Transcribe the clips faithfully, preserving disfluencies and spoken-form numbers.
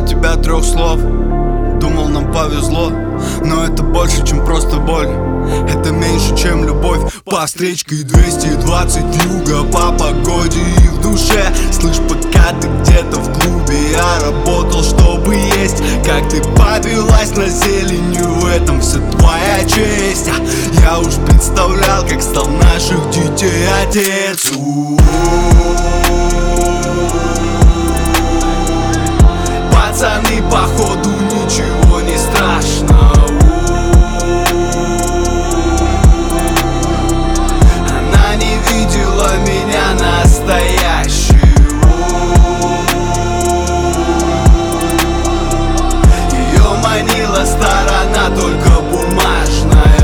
от тебя трех слов. Думал, нам повезло, но это больше, чем просто боль. Это меньше, чем любовь. По встречке двести двадцать вьюга по погоде и в душе. Слышь, пока ты где-то в клубе, я работал, чтобы есть. Как ты повелась на зеленью, в этом вся твоя честь. Я уж представлял, как стал наших детей отец. Пацаны, походу, ничего не страшно. Она не видела меня настоящую. Ее манила сторона только бумажная.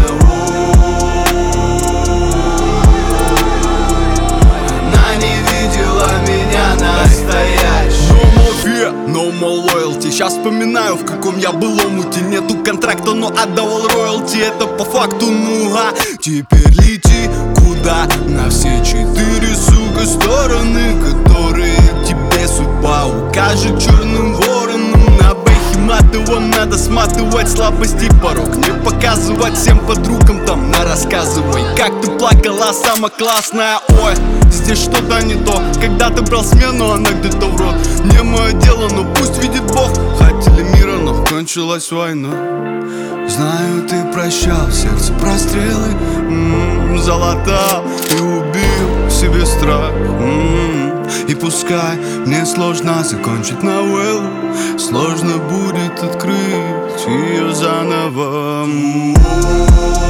Она не видела меня настоящую. No more loyalty. Сейчас вспоминаю, в каком я был омуте. Нету контракта, но отдавал роялти. Это по факту, ну а теперь лети куда? На все четыре, сука, стороны, которые тебе судьба укажет черным вороном. На бэхе матовом надо сматывать слабости порог. Не показывать всем подругам там, на рассказывай, как ты плакала, самая классная. Ой, здесь что-то не то. Когда ты брал смену, она где-то в рот. Не мое дело, но пусть видит Бог. Хотели мира, но кончилась война. Знаю, ты прощал, сердце прострелы м-м, залатал и убил в себе страх. м-м, И пускай мне сложно закончить новеллу, сложно будет открыть ее заново. м-м.